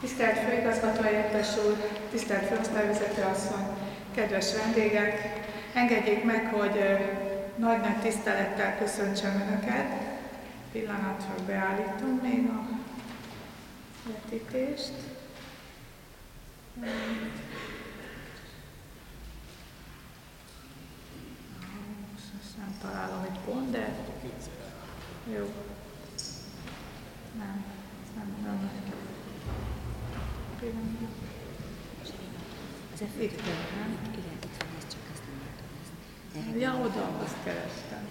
Tisztelt Főigazgató helyettes úr, tisztelt főosztályvezető asszony, kedves vendégek! Engedjék meg, hogy nagy-nagy tisztelettel köszöntsem Önöket. Pillanatra beállítom még a vetítést. Most nem találom egy pont, de jó. Nem. Itt van, nem? Igen, itt van, ez csak azt nem látom. Ja, oda, azt kerestem.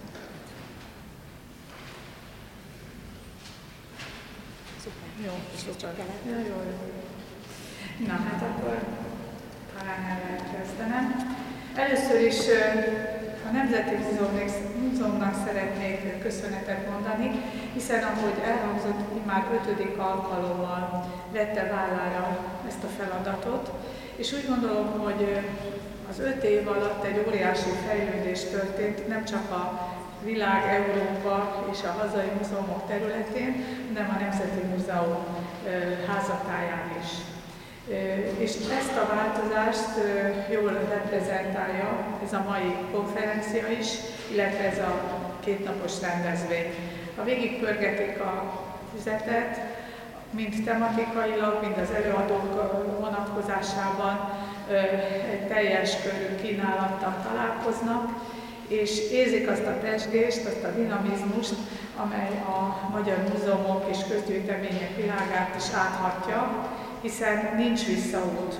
Szuper. Jó, És szuper. csak kellett? Ja, jó. Na, hát akkor talán el lehet kezdenem. Először is a Nemzeti Múzeumnak szeretnék köszönetet mondani, hiszen ahogy elhangzott, már 5. alkalommal vette vállára ezt a feladatot, és úgy gondolom, hogy az 5 év alatt egy óriási fejlődés történt, nem csak a világ, Európa és a hazai múzeumok területén, hanem a Nemzeti Múzeum házatáján is. És ezt a változást jól reprezentálja ez a mai konferencia is, illetve ez a 2 napos rendezvény. Ha végigpörgetik a füzetet, mind tematikailag, mind az előadók vonatkozásában egy teljes körű kínálattal találkoznak, és érzik azt a pezsgést, azt a dinamizmust, amely a magyar múzeumok és közgyűjtemények világát is áthatja, hiszen nincs visszaút.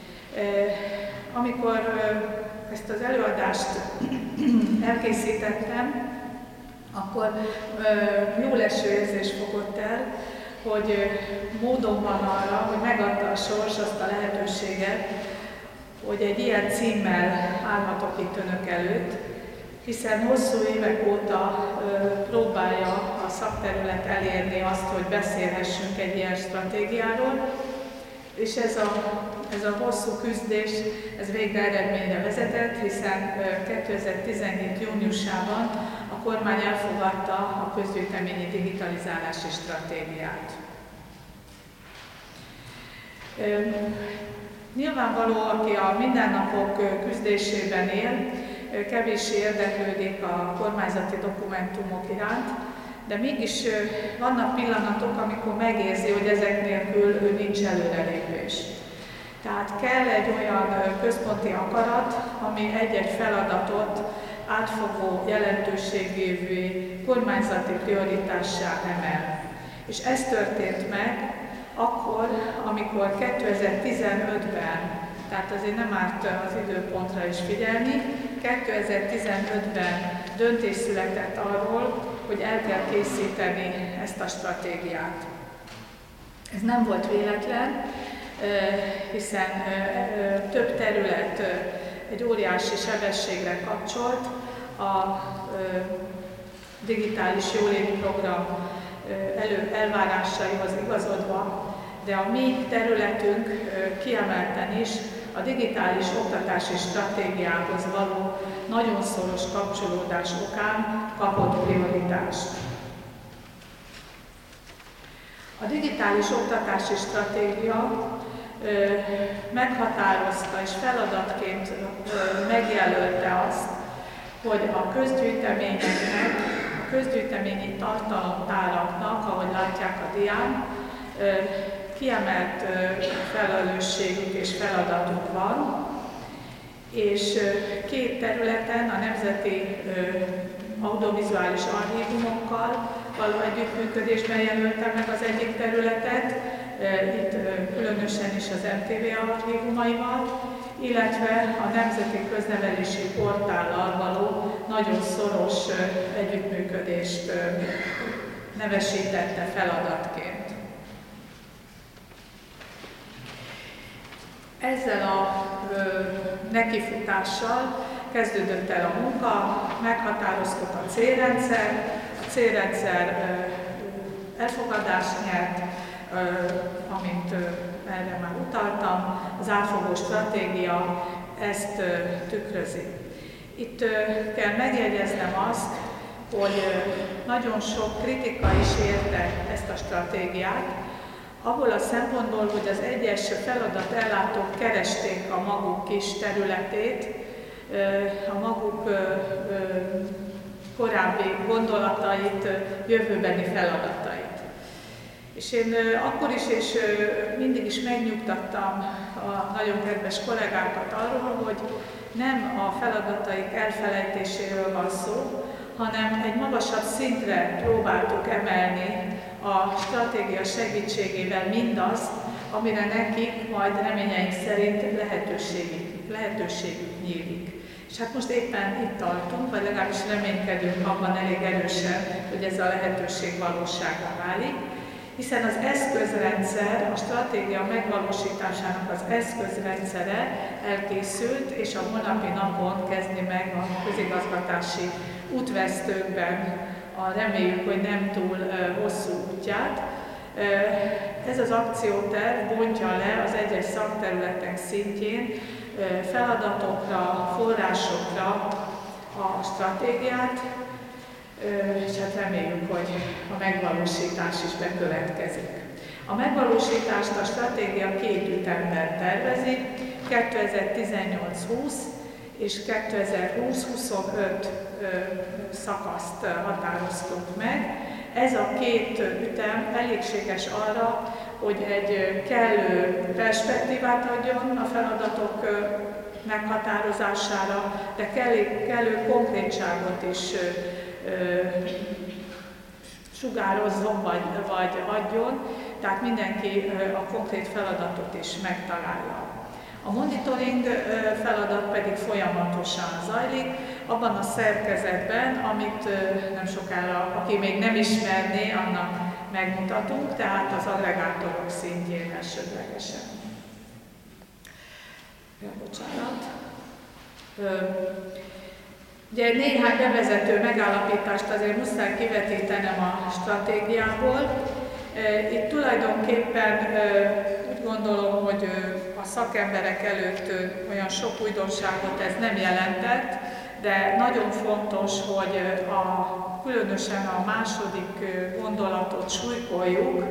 Amikor ezt az előadást elkészítettem, akkor jóleső érzés fogott el, hogy módom van arra, hogy megadta a sors azt a lehetőséget, hogy egy ilyen címmel állhatok itt Önök előtt, hiszen hosszú évek óta próbálja a szakterület elérni azt, hogy beszélhessünk egy ilyen stratégiáról, és ez a hosszú küzdés, ez végre eredményre vezetett, hiszen 2017. júniusában a kormány elfogadta a közgyűjteményi digitalizálási stratégiát. Nyilvánvaló, aki a mindennapok küzdésében él, kevéssé érdeklődik a kormányzati dokumentumok iránt, de mégis vannak pillanatok, amikor megérzi, hogy ezek nélkül nincs előrelépés. Tehát kell egy olyan központi akarat, ami egy-egy feladatot átfogó jelentőségévű kormányzati prioritássá emel. És ez történt meg akkor, amikor 2015-ben, tehát azért nem árt az időpontra is figyelni, 2015-ben döntés született arról, hogy el kell készíteni ezt a stratégiát. Ez nem volt véletlen, hiszen több terület egy óriási sebességre kapcsolt, a digitális jóléti program elvárásaihoz igazodva, de a mi területünk kiemelten is a digitális oktatási stratégiához való nagyon szoros kapcsolódás okán kapott prioritást. A digitális oktatási stratégia meghatározta és feladatként megjelölte azt, hogy a közgyűjteményeknek, a közgyűjteményi tartalomtáraknak, ahogy látják a dián, kiemelt felelősségük és feladatuk van, és 2 területen a nemzeti audiovizuális archívumokkal való együttműködésben jelölte meg az egyik területet, itt különösen is az MTV archívumaival, illetve a Nemzeti Köznevelési Portállal való nagyon szoros együttműködést nevesítette feladatként. Ezzel a nekifutással kezdődött el a munka, meghatároztuk a célrendszer, a célrendszer elfogadást nyert, amint erre már utaltam, az átfogó stratégia ezt tükrözi. Itt kell megjegyeznem azt, hogy nagyon sok kritika is érte ezt a stratégiát, abból a szempontból, hogy az egyes feladatellátók keresték a maguk kis területét, a maguk korábbi gondolatait, jövőbeni feladatait. És én akkor is és mindig is megnyugtattam a nagyon kedves kollégákat arról, hogy nem a feladataik elfelejtéséről van szó, hanem egy magasabb szintre próbáltuk emelni a stratégia segítségével mindazt, amire nekik majd reményeink szerint lehetőségük nyílik. És hát most éppen itt tartunk, vagy legalábbis reménykedünk abban elég erősen, hogy ez a lehetőség valósággá válik, hiszen az eszközrendszer, a stratégia megvalósításának az eszközrendszere elkészült, és a holnapi napon kezdi meg a közigazgatási útvesztőkben reméljük, hogy nem túl hosszú útját. Ez az akcióterv bontja le az egyes szakterületek szintjén feladatokra, forrásokra a stratégiát, és hát reméljük, hogy a megvalósítás is bekövetkezik. A megvalósítást a stratégia 2 ütemben tervezi, 2018-20 és 2020-25 szakaszt határoztunk meg. Ez a 2 ütem elégséges arra, hogy egy kellő perspektívát adjon a feladatok meghatározására, de kellő konkrétságot is sugározzon vagy adjon, tehát mindenki a konkrét feladatot is megtalálja. A monitoring feladat pedig folyamatosan zajlik, abban a szerkezetben, amit nem sokára, aki még nem ismerné, annak megmutatunk, tehát az agregátorok szintjén elsődlegesen. Bocsánat. Ugye néhány bevezető megállapítást azért muszáj kivetítenem a stratégiából. Itt tulajdonképpen úgy gondolom, hogy a szakemberek előtt olyan sok újdonságot ez nem jelentett, de nagyon fontos, hogy különösen a második gondolatot súlykoljuk,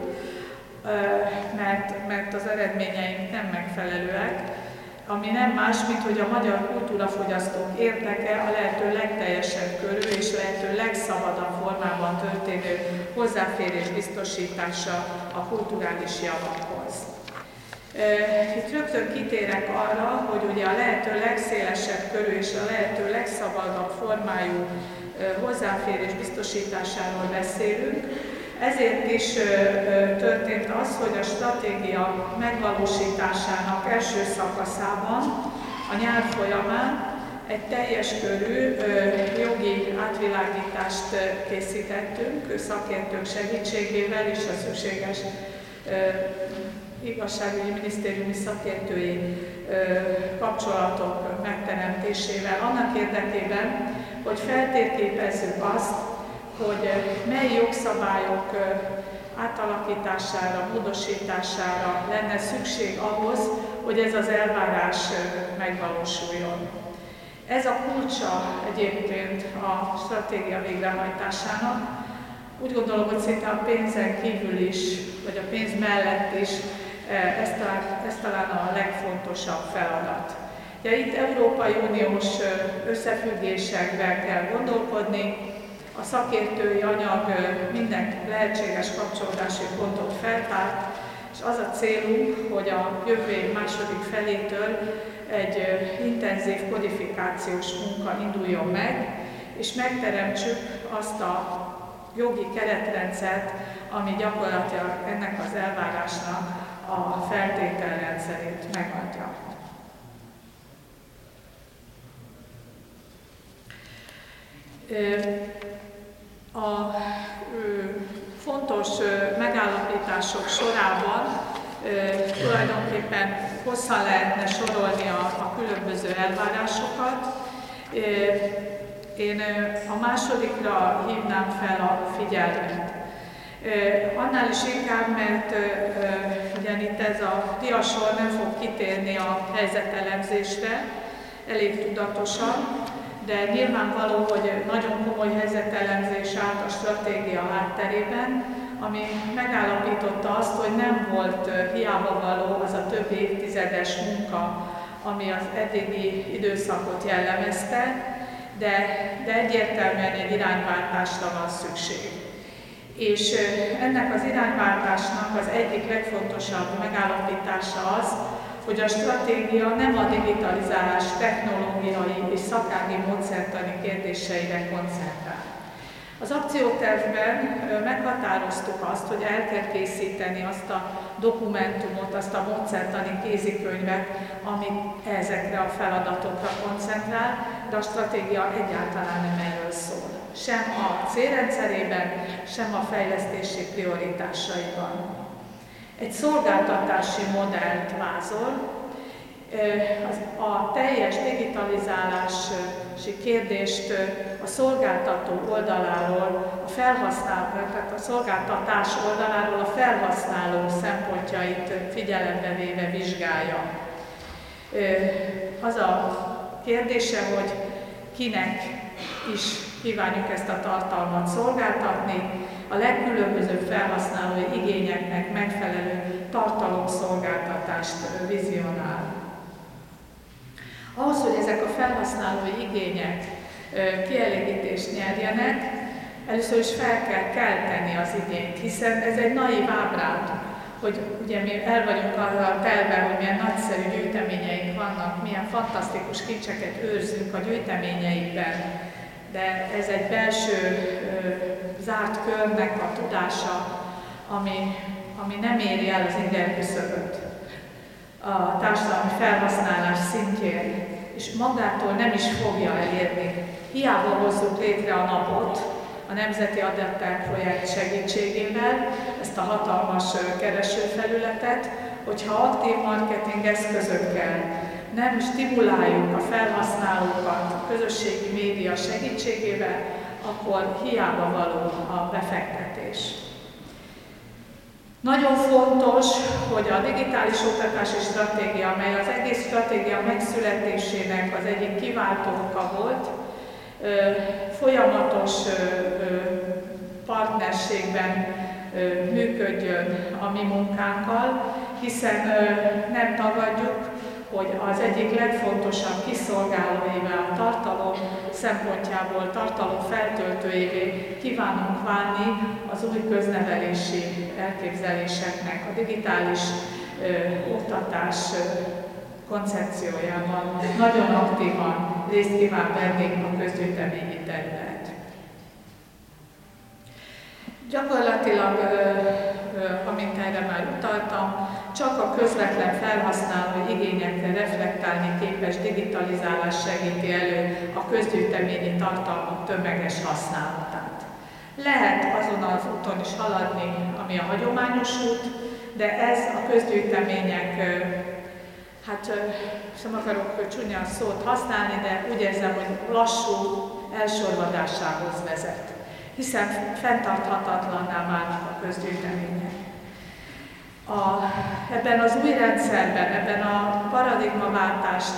mert az eredményeink nem megfelelőek, ami nem más, mint hogy a magyar kultúrafogyasztók érdeke a lehető legteljesebb körű és lehető legszabadabb formában történő hozzáférés biztosítása a kulturális javakhoz. Itt rögtön kitérek arra, hogy ugye a lehető legszélesebb körű és a lehető legszabadabb formájú hozzáférés biztosításáról beszélünk. Ezért is történt az, hogy a stratégia megvalósításának első szakaszában, a nyár folyamán egy teljes körű jogi átvilágítást készítettünk szakértők segítségével és a szükséges igazságügyi minisztériumi szakértői kapcsolatok megteremtésével annak érdekében, hogy feltérképezzük azt, hogy mely jogszabályok átalakítására, módosítására lenne szükség ahhoz, hogy ez az elvárás megvalósuljon. Ez a kulcsa egyébként a stratégia végrehajtásának. Úgy gondolom, hogy szinte a pénzen kívül is, vagy a pénz mellett is ez talán a legfontosabb feladat. Ja, itt Európai Uniós összefüggésekben kell gondolkodni, a szakértői anyag minden lehetséges kapcsolódási pontot feltárt, és az a célunk, hogy a jövő év második felétől egy intenzív kodifikációs munka induljon meg, és megteremtsük azt a jogi keretrendszert, ami gyakorlatilag ennek az elvárásnak a feltételrendszerét megadja. A fontos megállapítások sorában tulajdonképpen hosszan lehetne sorolni a különböző elvárásokat. Én a másodikra hívnám fel a figyelmet. Annál is inkább, mert ugyan itt ez a diasor nem fog kitérni a helyzetelemzésre, elég tudatosan, de nyilvánvaló, hogy nagyon komoly helyzetelemzés állt a stratégia hátterében, ami megállapította azt, hogy nem volt hiába való az a több évtizedes munka, ami az eddigi időszakot jellemezte, de egyértelműen egy irányváltásra van szükség. És ennek az irányváltásnak az egyik legfontosabb megállapítása az, hogy a stratégia nem a digitalizálás technológiai és szakági módszertani kérdéseire koncentrál. Az akciótervben meghatároztuk azt, hogy el kell készíteni azt a dokumentumot, azt a módszertani kézikönyvet, ami ezekre a feladatokra koncentrál, de a stratégia egyáltalán nem erről szól. Sem a célrendszerében, sem a fejlesztési prioritásaiban. Egy szolgáltatási modellt vázol, a teljes digitalizálási kérdést a szolgáltató oldaláról, tehát a szolgáltatás oldaláról a felhasználó szempontjait figyelembe véve vizsgálja. Az a kérdése, hogy kinek is kívánjuk ezt a tartalmat szolgáltatni, a legkülönbözőbb felhasználói igényeknek megfelelő tartalomszolgáltatást vizionál. Ahhoz, hogy ezek a felhasználói igények kielégítést nyerjenek, először is fel kell kelteni az igényt, hiszen ez egy naív ábránd, hogy ugye mi el vagyunk arra telve, hogy milyen nagyszerű gyűjteményeink vannak, milyen fantasztikus kincseket őrzünk a gyűjteményeikben, de ez egy belső zárt körnek a tudása, ami nem éri el az ingerküszöböt a társadalmi felhasználás szintjén, és magától nem is fogja elérni. Hiába hozzuk létre a napot a Nemzeti Adattár projekt segítségével, ezt a hatalmas keresőfelületet, hogyha aktív marketing eszközökkel nem stimuláljuk a felhasználókat a közösségi média segítségével, akkor hiába való a befektetés. Nagyon fontos, hogy a digitális oktatási stratégia, amely az egész stratégia megszületésének az egyik kiváltó oka volt, folyamatos partnerségben működjön a mi munkánkkal, hiszen nem tagadjuk, hogy az egyik legfontosabb kiszolgálóével a tartalom szempontjából, tartalom feltöltőjévé kívánunk válni az új köznevelési elképzeléseknek, a digitális oktatás koncepciójában nagyon aktívan részt kíván venni a közgyűjteményi terület. Gyakorlatilag, amint erre már utaltam, csak a közvetlen felhasználói igényekre reflektálni képes digitalizálás segíti elő a közgyűjteményi tartalmak tömeges használatát. Lehet azon az úton is haladni, ami a hagyományos út, de ez a közgyűjtemények, sem akarok csúnya szót használni, de úgy érzem, hogy lassú elsorvadásához vezet, hiszen fenntarthatatlanná válnak a közgyűjtemények. Ebben az új rendszerben, ebben a paradigmaváltást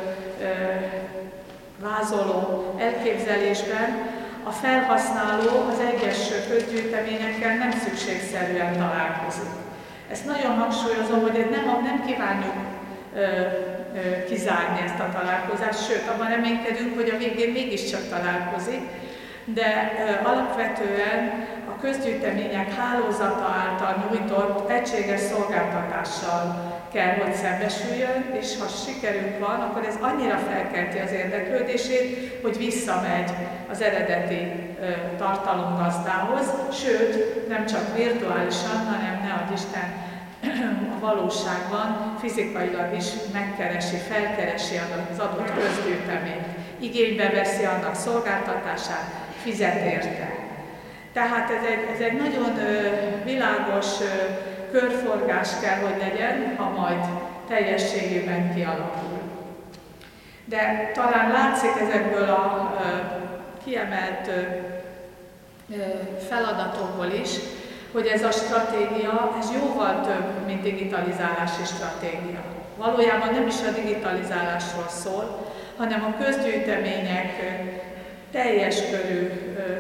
vázoló elképzelésben a felhasználó az egyes közgyűjteményekkel nem szükségszerűen találkozik. Ezt nagyon hangsúlyozom, hogy nem kívánjuk kizárni ezt a találkozást, sőt, abban reménykedünk, hogy a végén mégiscsak találkozik, de alapvetően a közgyűjtemények hálózata által nyújtott egységes szolgáltatással kell, hogy szembesüljön, és ha sikerünk van, akkor ez annyira felkelti az érdeklődését, hogy visszamegy az eredeti tartalomgazdához, sőt, nem csak virtuálisan, hanem ne adj Isten, a valóságban fizikailag is megkeresi, felkeresi az adott közgyűjteményt, igénybe veszi annak szolgáltatását, fizet érte. Tehát ez egy nagyon világos körforgás kell, hogy legyen, ha majd teljességében kialakul. De talán látszik ezekből a kiemelt feladatokból is, hogy ez a stratégia, ez jóval több, mint digitalizálási stratégia. Valójában nem is a digitalizálásról szól, hanem a közgyűjtemények teljes körű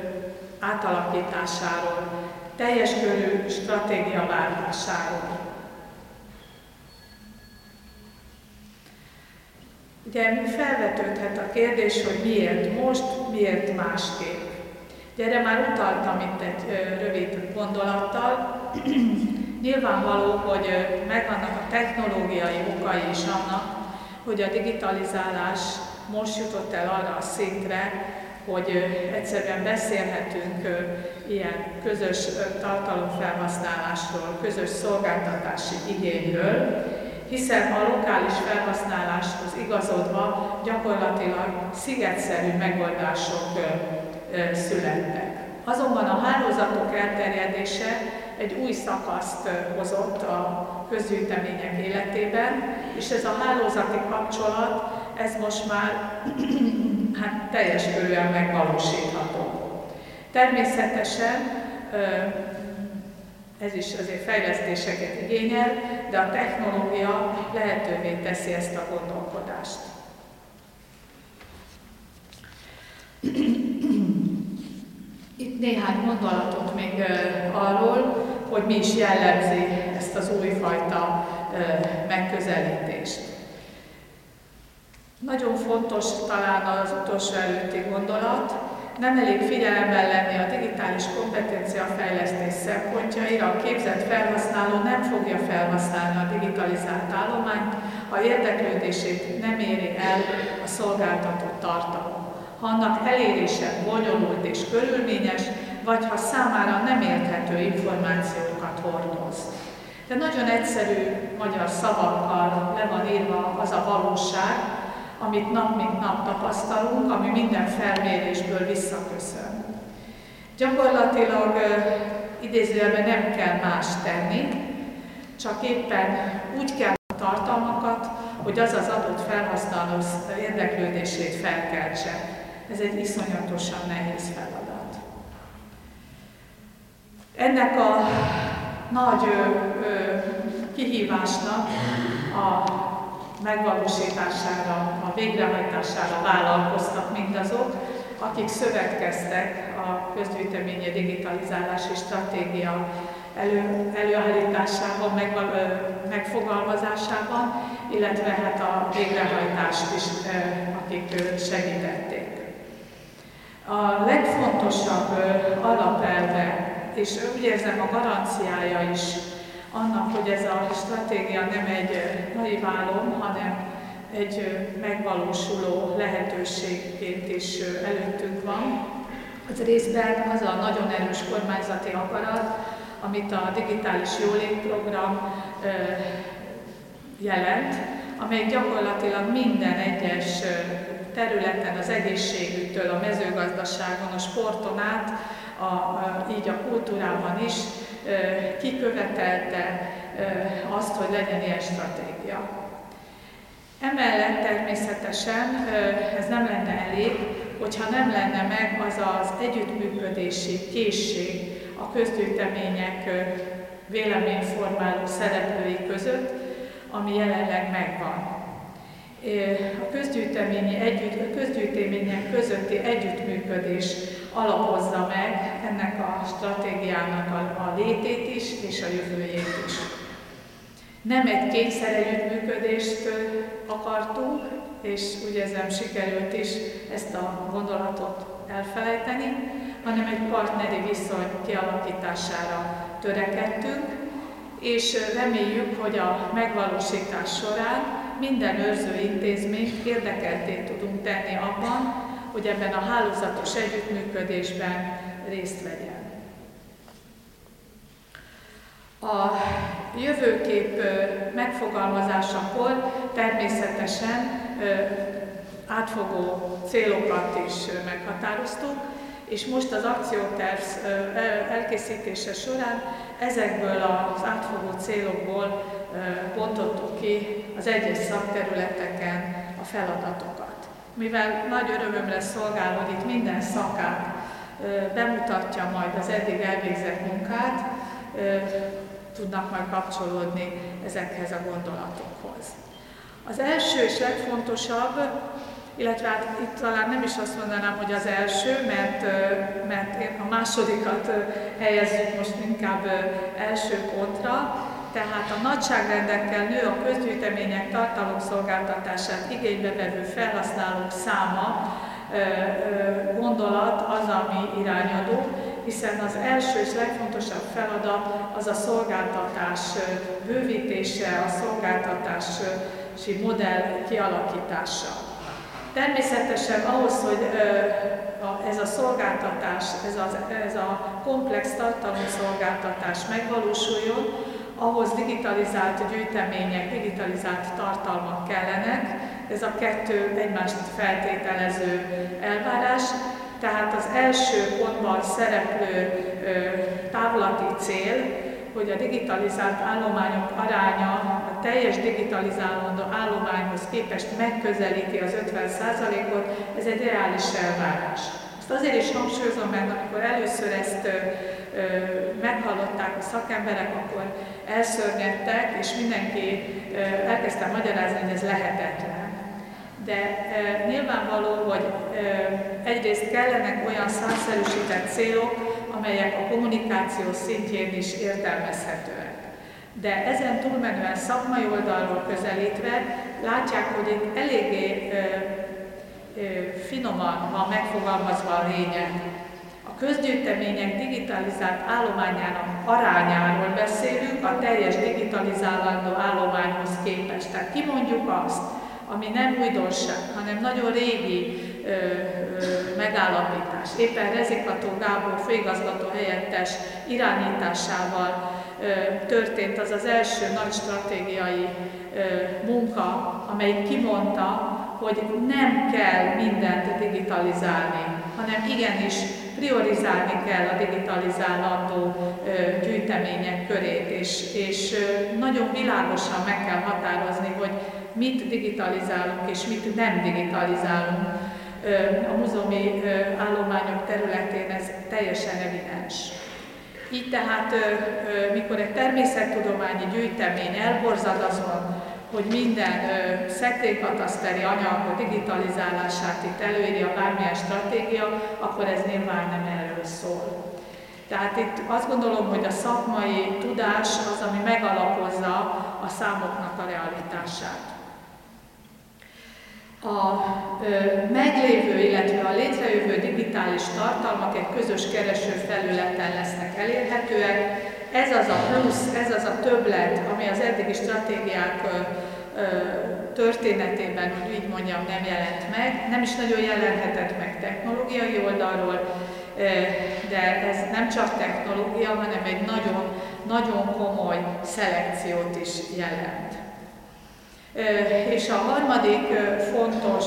átalakításáról, teljes körű stratégiaváltásáról. Ugye felvetődhet a kérdés, hogy miért most, miért másképp. De erre már utaltam itt egy rövid gondolattal. Nyilvánvaló, hogy megvannak a technológiai okai is annak, hogy a digitalizálás most jutott el arra a szintre, hogy egyszerűen beszélhetünk ilyen közös tartalomfelhasználásról, közös szolgáltatási igényről, hiszen a lokális felhasználáshoz igazodva gyakorlatilag szigetszerű megoldások születtek. Azonban a hálózatok elterjedése egy új szakaszt hozott a közgyűjtemények életében, és ez a hálózati kapcsolat, ez most már teljes körűen megvalósítható. Természetesen ez is azért fejlesztéseket igényel, de a technológia lehetővé teszi ezt a gondolkodást. Itt néhány gondolatot még arról, hogy mi is jellemzi ezt az újfajta megközelítést. Nagyon fontos talán az utolsó előtti gondolat, nem elég figyelemmel lenni a digitális kompetenciafejlesztés szempontjaira, a képzett felhasználó nem fogja felhasználni a digitalizált állományt, ha érdeklődését nem éri el a szolgáltatott tartalom. Ha annak elérése bonyolult és körülményes, vagy ha számára nem érthető információkat hordoz. De nagyon egyszerű magyar szavakkal le van írva az a valóság, amit nap mint nap tapasztalunk, ami minden felmérésből visszaköszön. Gyakorlatilag idézőjelben nem kell más tenni, csak éppen úgy kell a tartalmakat, hogy az az adott felhasználó érdeklődését felkeltse. Ez egy iszonyatosan nehéz feladat. Ennek a nagy kihívásnak a megvalósítására, a végrehajtására vállalkoztak mindazok, akik szövetkeztek a közgyűjteményi digitalizálási stratégia előállításában, megfogalmazásában, illetve hát a végrehajtást is, akik segítették. A legfontosabb alapelve, és úgy érzem a garanciája is annak, hogy ez a stratégia nem egy naiv álom, hanem egy megvalósuló lehetőségként is előttünk van. Az részben az a nagyon erős kormányzati akarat, amit a digitális jólétprogram jelent, amely gyakorlatilag minden egyes területen, az egészségügytől, a mezőgazdaságon, a sporton át, így a kultúrában is kikövetelte azt, hogy legyen ilyen stratégia. Emellett természetesen ez nem lenne elég, hogyha nem lenne meg az az együttműködési készség a közgyűjtemények véleményformáló szereplői között, ami jelenleg megvan. A közgyűjtemények közötti együttműködés alapozza meg ennek a stratégiának a létét is, és a jövőjét is. Nem egy kényszer együttműködést akartunk, és úgy érzem sikerült is ezt a gondolatot elfelejteni, hanem egy partneri viszony kialakítására törekedtünk, és reméljük, hogy a megvalósítás során minden őrző intézményt érdekeltté tudunk tenni abban, hogy ebben a hálózatos együttműködésben részt vegyen. A jövőkép megfogalmazásakor természetesen átfogó célokat is meghatároztuk, és most az akcióterv elkészítése során ezekből az átfogó célokból bontottuk ki az egyes szakterületeken a feladatokat. Mivel nagy örömömre szolgál, hogy itt minden szakát bemutatja majd az eddig elvégzett munkát, tudnak majd kapcsolódni ezekhez a gondolatokhoz. Az első és legfontosabb, illetve hát itt talán nem is azt mondanám, hogy az első, mert én a másodikat helyezzük most inkább első pontra, tehát a nagyságrendekkel nő a közgyűjtemények tartalomszolgáltatását igénybe vevő felhasználók száma gondolat az, ami irányadó, hiszen az első és legfontosabb feladat az a szolgáltatás bővítése, a szolgáltatási modell kialakítása. Természetesen ahhoz, hogy ez a szolgáltatás, ez a komplex tartalomszolgáltatás megvalósuljon, ahhoz digitalizált gyűjtemények, digitalizált tartalmak kellenek. Ez a kettő egymást feltételező elvárás. Tehát az első pontban szereplő távlati cél, hogy a digitalizált állományok aránya a teljes digitalizálódó állományhoz képest megközelíti az 50%-ot, ez egy reális elvárás. Ezt azért is hangsúlyozom, mert amikor először ezt meghallották a szakemberek, akkor elszörnyedtek, és mindenki elkezdte magyarázni, hogy ez lehetetlen. De nyilvánvaló, hogy egyrészt kellenek olyan számszerűsített célok, amelyek a kommunikáció szintjén is értelmezhetőek. De ezen túlmenően szakmai oldalról közelítve látják, hogy itt eléggé finoman van megfogalmazva a lényeg. A közgyűjtemények digitalizált állományának arányáról beszélünk a teljes digitalizálandó állományhoz képest. Tehát kimondjuk azt, ami nem újdonság, hanem nagyon régi megállapítás. Éppen Rezikató Gábor főigazgató helyettes irányításával történt az az első nagy stratégiai munka, amely kimondta, hogy nem kell mindent digitalizálni, hanem igenis priorizálni kell a digitalizálandó gyűjtemények körét, és nagyon világosan meg kell határozni, hogy mit digitalizálunk és mit nem digitalizálunk. A múzeumi állományok területén ez teljesen evidens. Így tehát, mikor egy természettudományi gyűjtemény elborzad azon, hogy minden szekrénykataszteri anyag digitalizálását itt előírja bármilyen stratégia, akkor ez nyilván nem erről szól. Tehát itt azt gondolom, hogy a szakmai tudás az, ami megalapozza a számoknak a realitását. A meglévő, illetve a létrejövő digitális tartalmak egy közös keresőfelületen lesznek elérhetőek. Ez az a plusz, ez az a többlet, ami az eddigi stratégiák történetében, hogy így mondjam, nem jelent meg. Nem is nagyon jelenhetett meg technológiai oldalról, de ez nem csak technológia, hanem egy nagyon, nagyon komoly szelekciót is jelent. És a harmadik fontos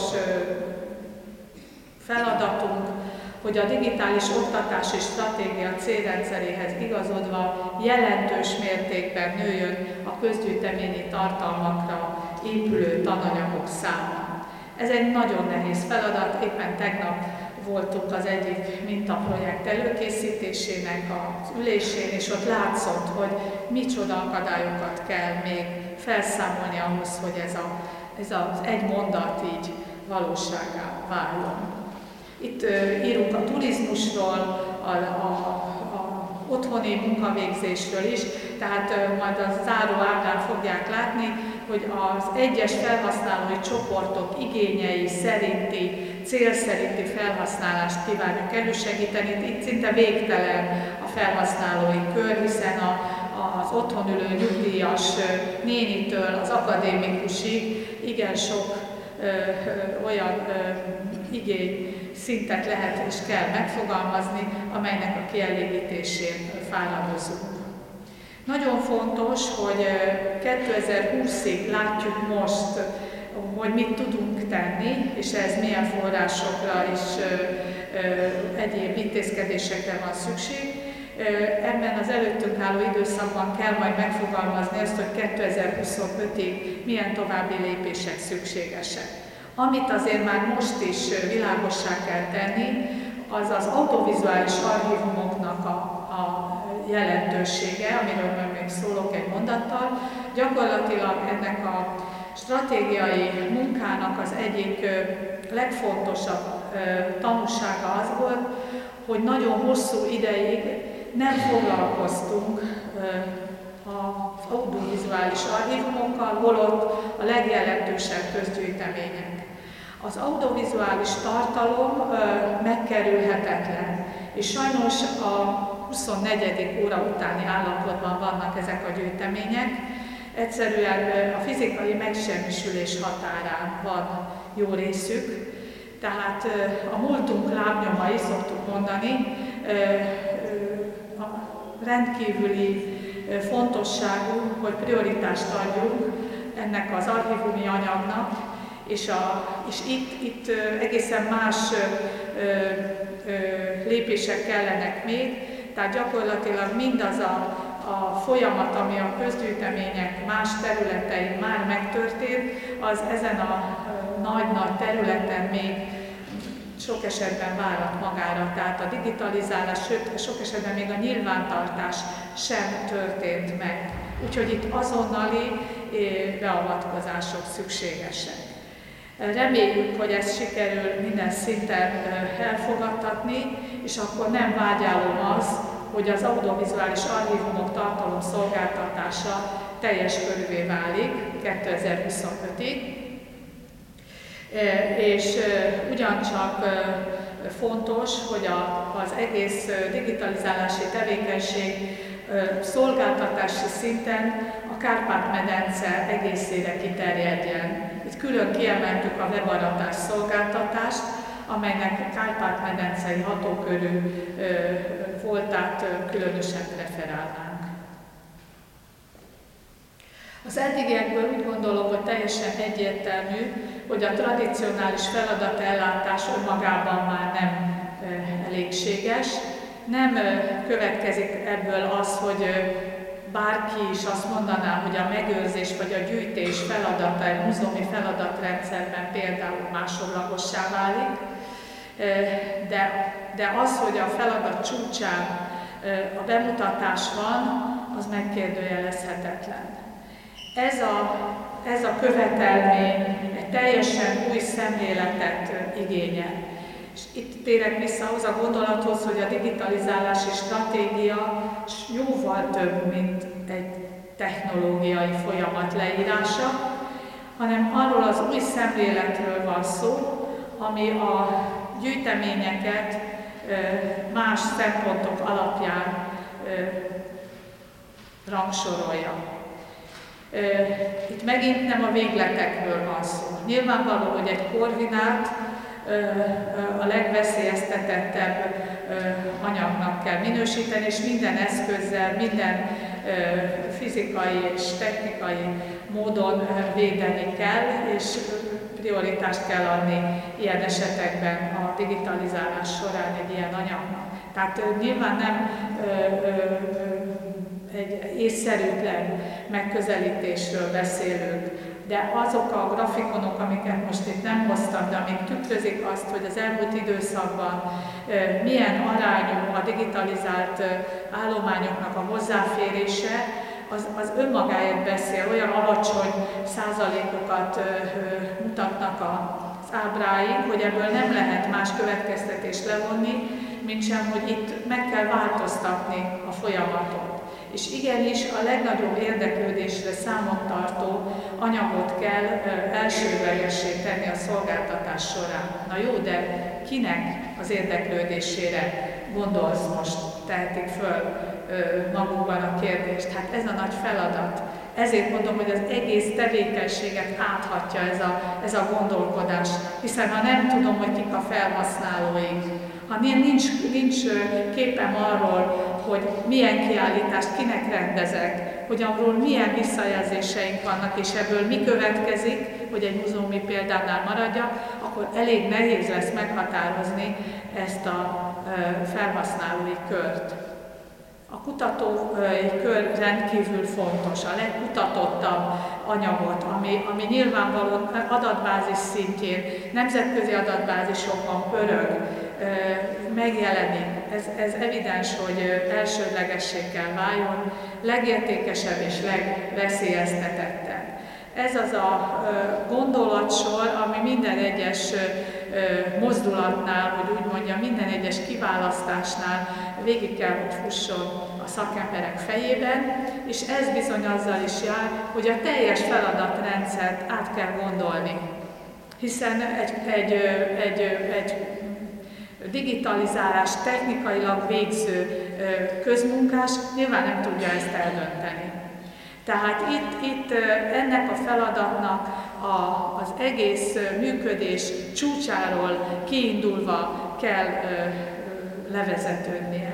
feladatunk, hogy a digitális oktatási stratégia célrendszeréhez igazodva jelentős mértékben nőjön a közgyűjteményi tartalmakra épülő tananyagok száma. Ez egy nagyon nehéz feladat, éppen tegnap voltunk az egyik mintaprojekt előkészítésének az ülésén, és ott látszott, hogy micsoda akadályokat kell még felszámolni ahhoz, hogy ez az egy mondat így valósággá váljon. Itt írunk a turizmusról, a otthoni munkavégzésről is, tehát majd a záró ábrán fogják látni, hogy az egyes felhasználói csoportok igényei szerinti, célszerinti felhasználást kívánjuk elősegíteni. Itt szinte végtelen a felhasználói kör, hiszen az otthon ülő nyugdíjas nénitől az akadémikusig igen sok olyan igény szintet lehet és kell megfogalmazni, amelynek a kielégítésén fáradozunk. Nagyon fontos, hogy 2020-ig látjuk most, hogy mit tudunk tenni, és ez milyen forrásokra és egyéb intézkedésekre van szükség. Ebben az előttünk álló időszakban kell majd megfogalmazni azt, hogy 2025-ig milyen további lépések szükségesek. Amit azért már most is világossá kell tenni, az az audiovizuális archívumoknak a jelentősége, amiről majd még szólok egy mondattal. Gyakorlatilag ennek a stratégiai munkának az egyik legfontosabb tanulsága az volt, hogy nagyon hosszú ideig nem foglalkoztunk az audiovizuális archívumokkal, holott a legjelentősebb közgyűjtemények. Az audiovizuális tartalom megkerülhetetlen, és sajnos a 24. óra utáni állapotban vannak ezek a gyűjtemények. Egyszerűen a fizikai megsemmisülés határán van jó részük, tehát a múltunk lábnyomai, szoktuk mondani, rendkívüli fontosságú, hogy prioritást adjunk ennek az archívumi anyagnak, és itt egészen más lépések kellenek még, tehát gyakorlatilag mindaz a folyamat, ami a közgyűjtemények más területein már megtörtént, az ezen a nagy-nagy területen még sok esetben várat magára, tehát a digitalizálás, sőt, sok esetben még a nyilvántartás sem történt meg. Úgyhogy itt azonnali beavatkozások szükségesek. Reméljük, hogy ezt sikerül minden szinten elfogadtatni, és akkor nem vágyálom az, hogy az audiovizuális archívumok tartalomszolgáltatása teljes körűvé válik 2025-ig. És ugyancsak fontos, hogy az egész digitalizálási tevékenység szolgáltatási szinten a Kárpát-medence egészére kiterjedjen. Itt külön kiemeltük a webaratás szolgáltatást, amelynek Kárpát-medencei hatókörű voltát különösen preferálnánk. Az eddigiekből úgy gondolom, hogy teljesen egyértelmű, hogy a tradicionális feladatellátás önmagában már nem elégséges. Nem következik ebből az, hogy bárki is azt mondaná, hogy a megőrzés vagy a gyűjtés feladata egy múzeumi feladatrendszerben például másodlagossá válik, de az, hogy a feladat csúcsán a bemutatás van, az megkérdőjelezhetetlen. Ez a követelmény egy teljesen új szemléletet igényel. És itt térek vissza ahhoz a gondolathoz, hogy a digitalizálási stratégia jóval több, mint egy technológiai folyamat leírása, hanem arról az új szemléletről van szó, ami a gyűjteményeket más szempontok alapján rangsorolja. Itt megint nem a végletekről van szó. Nyilvánvaló, hogy egy korvinát a legveszélyeztetettebb anyagnak kell minősíteni, és minden eszközzel, minden fizikai és technikai módon védeni kell, és prioritást kell adni ilyen esetekben a digitalizálás során egy ilyen anyagnak. Tehát nyilván nem egy észszerűtlen megközelítésről beszélünk, de azok a grafikonok, amiket most itt nem hoztam, de amik tükrözik azt, hogy az elmúlt időszakban milyen arányú a digitalizált állományoknak a hozzáférése, az önmagáért beszél, olyan alacsony százalékokat mutatnak az ábráink, hogy ebből nem lehet más következtetést levonni, mint sem, hogy itt meg kell változtatni a folyamatot. És igenis a legnagyobb érdeklődésre számot tartó anyagot kell elsődlegessé tenni a szolgáltatás során. Na jó, de kinek az érdeklődésére gondolsz most, tehetik föl magukban a kérdést? Hát ez a nagy feladat. Ezért mondom, hogy az egész tevékenységet áthatja ez a gondolkodás, hiszen ha nem tudom, hogy kik a felhasználóink, ha nincs képem arról, hogy milyen kiállítást kinek rendezek, hogy arról milyen visszajelzéseink vannak, és ebből mi következik, hogy egy múzeumi példánál maradjak, akkor elég nehéz lesz meghatározni ezt a felhasználói kört. A kutatói kör rendkívül fontos, a legkutatottabb anyagot, ami nyilvánvalóan adatbázis szintjén, nemzetközi adatbázisokon pörög, megjelenik. Ez evidens, hogy elsődlegessé kell váljon, legértékesebb és legveszélyeztetettebb. Ez az a gondolatsor, ami minden egyes mozdulatnál, hogy úgy mondjam, minden egyes kiválasztásnál végig kell, hogy fusson a szakemberek fejében, és ez bizony azzal is jár, hogy a teljes feladatrendszert át kell gondolni. Hiszen egy digitalizálás technikailag végző közmunkás nyilván nem tudja ezt eldönteni. Tehát itt ennek a feladatnak az egész működés csúcsáról kiindulva kell levezetődnie.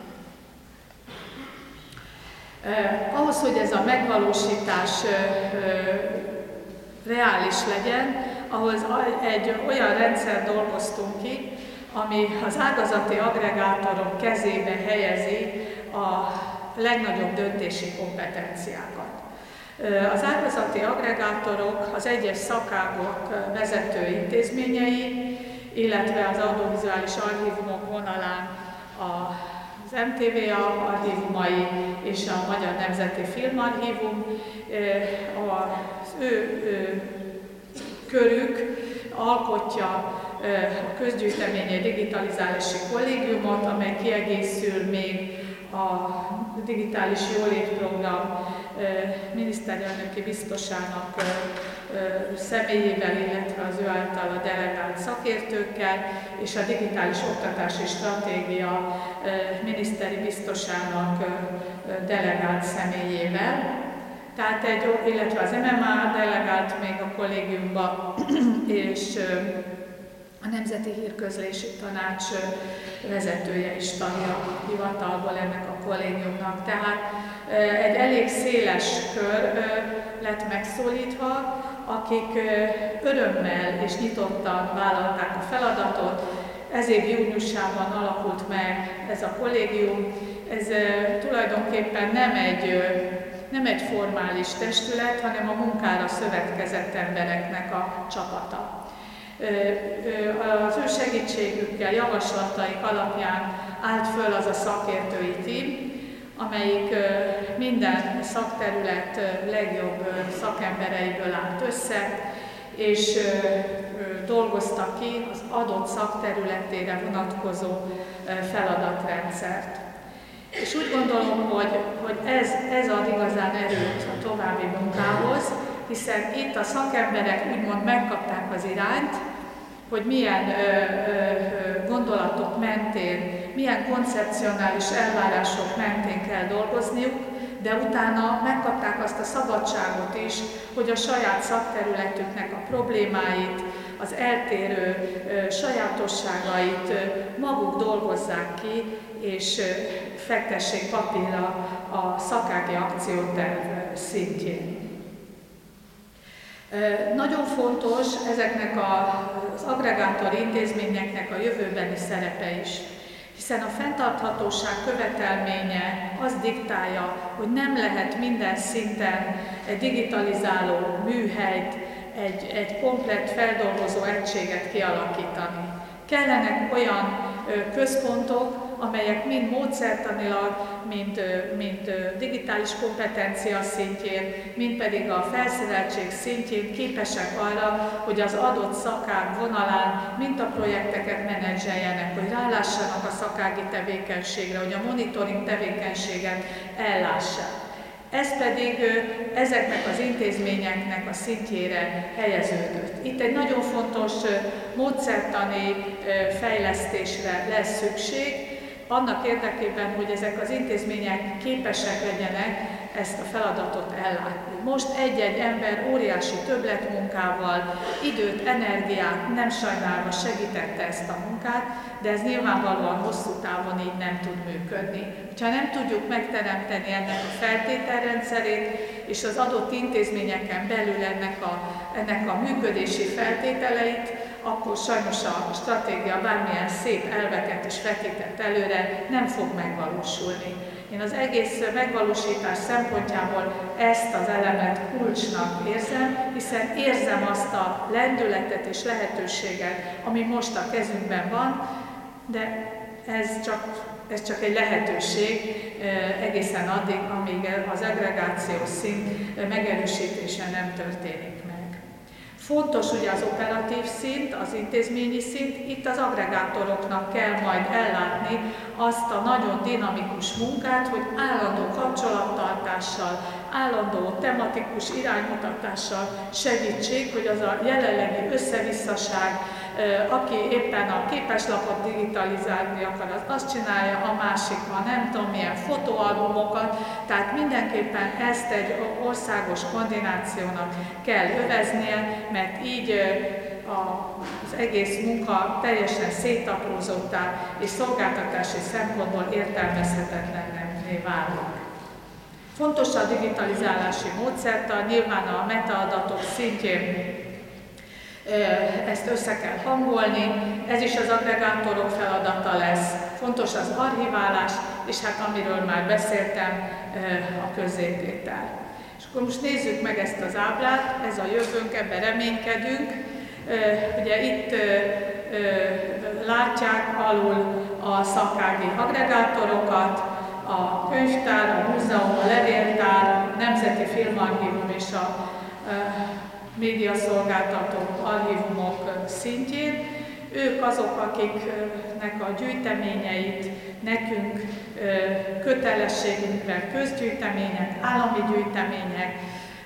Ahhoz, hogy ez a megvalósítás reális legyen, ahhoz egy olyan rendszer dolgoztunk ki, ami az ágazati agregátorok kezébe helyezi a legnagyobb döntési kompetenciákat. Az ágazati agregátorok az egyes szakágok vezető intézményei, illetve az audiovizuális archívumok vonalán az MTVA archívumai és a Magyar Nemzeti Filmarchívum, az ő körük alkotja a közgyűjteményi digitalizálási kollégiumot, amely kiegészül még a digitális jólétprogram miniszterelnöki biztosának személyével, illetve az ő által a delegált szakértőkkel, és a digitális oktatási stratégia miniszteri biztosának delegált személyével. Tehát illetve az MMA delegált még a kollégiumba, és a Nemzeti Hírközlési Tanács vezetője is tagja hivatalból ennek a kollégiumnak. Tehát egy elég széles kör lett megszólítva, akik örömmel és nyitottan vállalták a feladatot. Ez év júniusában alakult meg ez a kollégium. Ez tulajdonképpen nem egy formális testület, hanem a munkára szövetkezett embereknek a csapata. Az ő segítségükkel, javaslataik alapján állt föl az a szakértői tím, amelyik minden szakterület legjobb szakembereiből állt össze, és dolgoztak ki az adott szakterületére vonatkozó feladatrendszert. És úgy gondolom, hogy ez ad igazán erőt a további munkához, hiszen itt a szakemberek úgymond megkapták az irányt, hogy milyen gondolatok mentén, milyen koncepcionális elvárások mentén kell dolgozniuk, de utána megkapták azt a szabadságot is, hogy a saját szakterületüknek a problémáit, az eltérő sajátosságait maguk dolgozzák ki, és fektessék papírra a szakági akcióterv szintjén. Nagyon fontos ezeknek az agregátor intézményeknek a jövőbeni szerepe is, hiszen a fenntarthatóság követelménye azt diktálja, hogy nem lehet minden szinten egy digitalizáló műhelyt, egy komplett feldolgozó egységet kialakítani. Kellenek olyan központok, amelyek mind módszertanilag, mind digitális kompetencia szintjén, mind pedig a felszereltség szintjén képesek arra, hogy az adott szakág vonalán mintaprojekteket menedzseljenek, hogy rálássanak a szakági tevékenységre, hogy a monitoring tevékenységet ellássák. Ez pedig ezeknek az intézményeknek a szintjére helyeződött. Itt egy nagyon fontos módszertani fejlesztésre lesz szükség, annak érdekében, hogy ezek az intézmények képesek legyenek ezt a feladatot ellátni. Most egy-egy ember óriási többletmunkával, időt, energiát nem sajnálva segítette ezt a munkát, de ez nyilvánvalóan hosszú távon így nem tud működni. Ha nem tudjuk megteremteni ennek a feltételrendszerét, és az adott intézményeken belül ennek a működési feltételeit, akkor sajnos a stratégia bármilyen szép elveket is vetített előre, nem fog megvalósulni. Én az egész megvalósítás szempontjából ezt az elemet kulcsnak érzem, hiszen érzem azt a lendületet és lehetőséget, ami most a kezünkben van, de ez csak egy lehetőség egészen addig, amíg az agregációs szint megerősítése nem történik meg. Fontos ugye az operatív szint, az intézményi szint, itt az agregátoroknak kell majd ellátni azt a nagyon dinamikus munkát, hogy állandó kapcsolattartással, állandó tematikus iránymutatással segítsék, hogy az a jelenlegi összevisszaság, aki éppen a képeslapot digitalizálni akar, az azt csinálja, a másik, ha nem tudom milyen fotóalbumokat, tehát mindenképpen ezt egy országos koordinációnak kell öveznie, mert így az egész munka teljesen szétaprózottá és szolgáltatási szempontból értelmezhetetlenné válik. Fontos a digitalizálási módszertan, nyilván a metaadatok szintjén ezt össze kell hangolni, ez is az agregátorok feladata lesz. Fontos az archiválás, és hát amiről már beszéltem, a közzététel. És akkor most nézzük meg ezt az ábrát, ez a jövőnk, ebben reménykedünk. Ugye itt látják alul a szakági agregátorokat, a könyvtár, a múzeum, a levéltár, a Nemzeti Filmarchívum és a médiaszolgáltató archívumok szintjén. Ők azok, akiknek a gyűjteményeit nekünk kötelességünkben közgyűjtemények, állami gyűjtemények,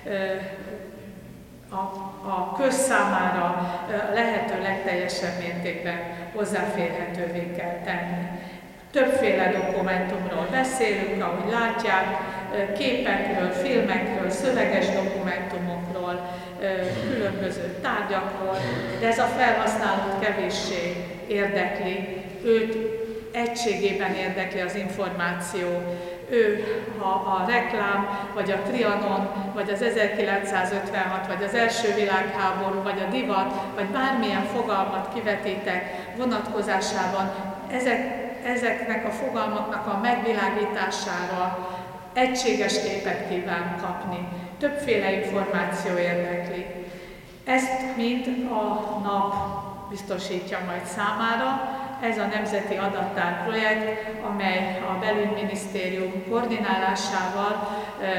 a közszámára lehető legteljesebb mértékben hozzáférhetővé kell tenni. Többféle dokumentumról beszélünk, ahogy látják, képekről, filmekről, szöveges dokumentumokról, különböző tárgyakról, de ez a felhasználót kevéssé érdekli, őt egységében érdekli az információ. Ő, ha a reklám, vagy a Trianon, vagy az 1956, vagy az első világháború, vagy a divat, vagy bármilyen fogalmat kivetítek vonatkozásában, ezeknek a fogalmaknak a megvilágítására egységes képet kíván kapni. Többféle információ érdekli. Ezt mind a NAP biztosítja majd számára. Ez a Nemzeti Adattár projekt, amely a Belügyminisztérium koordinálásával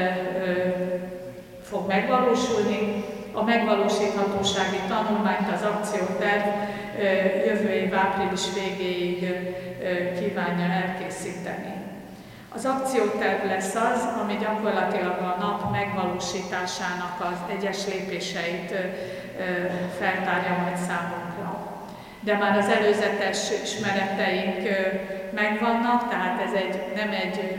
fog megvalósulni. A megvalósíthatósági tanulmányt, az akcióterv jövő év április végéig kívánja elkészíteni. Az akcióterv lesz az, ami gyakorlatilag a NAP megvalósításának az egyes lépéseit feltárja majd számunkra. De már az előzetes ismereteink megvannak, tehát ez nem egy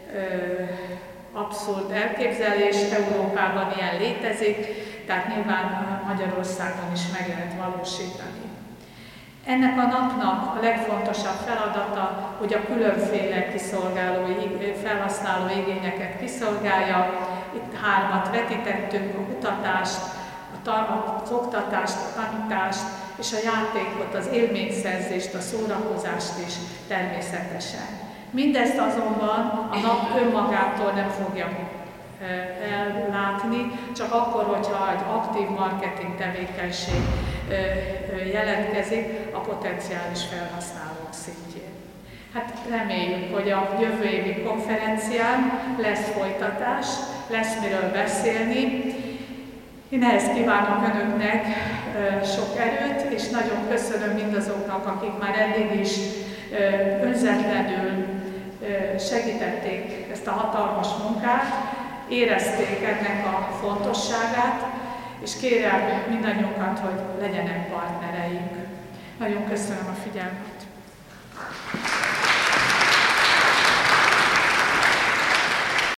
abszurd elképzelés, Európában ilyen létezik, tehát nyilván Magyarországon is meg lehet valósítani. Ennek a napnak a legfontosabb feladata, hogy a különféle felhasználó igényeket kiszolgálja. Itt 3 vetítettünk, a kutatást, az oktatást, a tanítást és a játékot, az élményszerzést, a szórakozást is természetesen. Mindezt azonban a nap önmagától nem fogja ellátni, csak akkor, hogyha egy aktív marketing tevékenység jelentkezik a potenciális felhasználók szintjén. Hát reméljük, hogy a jövő évi konferencián lesz folytatás, lesz miről beszélni. Én ehhez kívánok Önöknek sok erőt, és nagyon köszönöm mindazoknak, akik már eddig is önzetlenül segítették ezt a hatalmas munkát, érezték ennek a fontosságát, és kérem mindannyiunkat, hogy legyenek partnereink. Nagyon köszönöm a figyelmet!